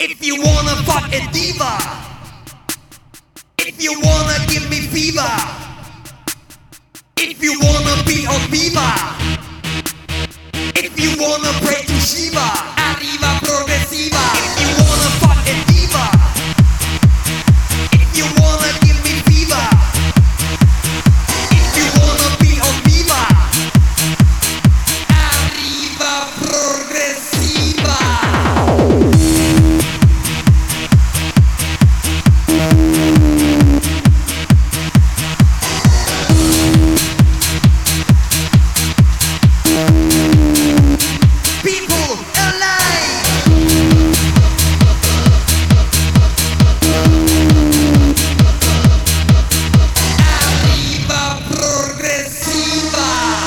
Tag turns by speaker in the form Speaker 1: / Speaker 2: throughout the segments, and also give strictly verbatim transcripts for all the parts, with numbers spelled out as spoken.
Speaker 1: If you wanna fuck a diva, if you wanna give me fever, if you wanna be on viva, if you wanna pray to Shiva, arriva progressiva. If you wanna fuck a diva, if you wanna give me fever, if you wanna be on viva, arriva progressiva. People alive. Arriva progressiva.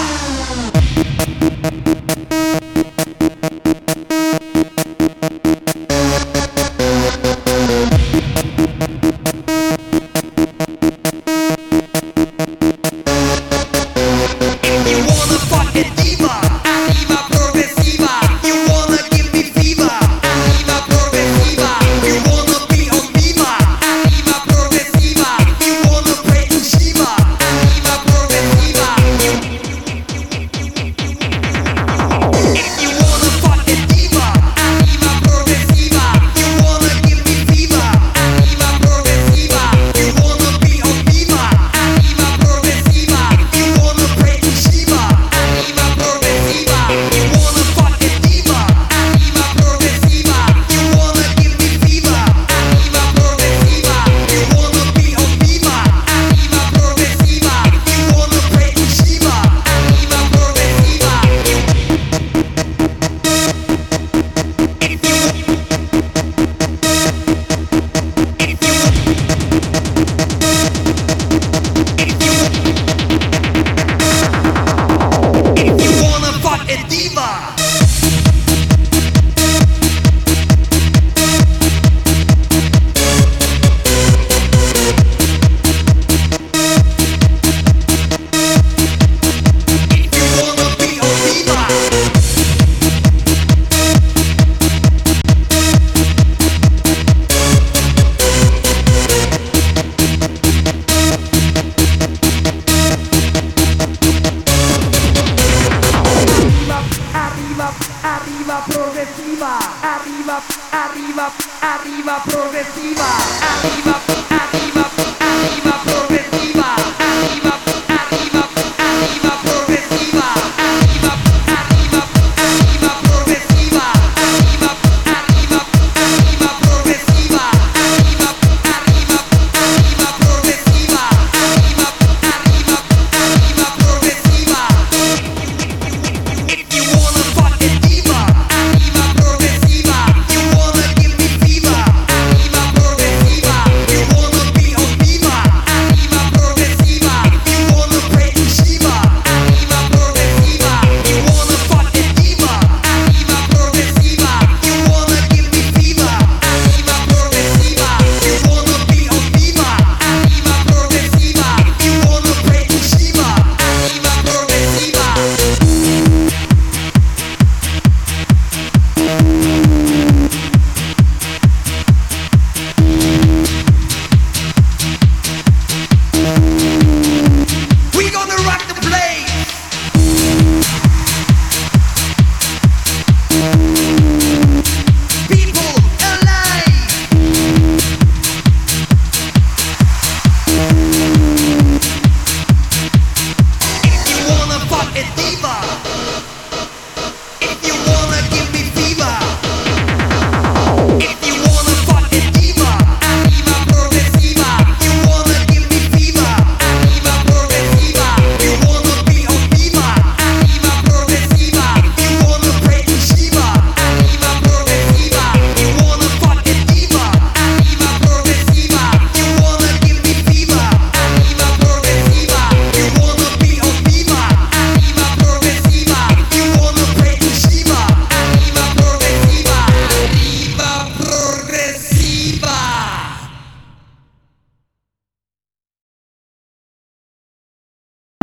Speaker 1: If you wanna fuck a diva, arriva progressiva. If you wanna give me fever, arriva progressiva. If you wanna be on viva, arriva progressiva. If you wanna pray to Shiva, arriva progressiva. If you wanna fuck a diva, arriva progressiva. If you wanna give me fever, arriva progressiva. If you wanna be on viva, arriva progressiva. If you wanna pray to Shiva, arriva progressiva. If you wanna fuck a diva, arriva progressiva. If you wanna give me fever, arriva progressiva. If you wanna be on viva, arriva progressiva. If you wanna pray to Shiva, arriva progressiva. If you if you if you wanna fuck a diva. If you wanna be on viva, arriva, arriva, arriva progressiva, arriva, arriva, arriva progressiva, arriva, arriva, arriva progressiva, arriva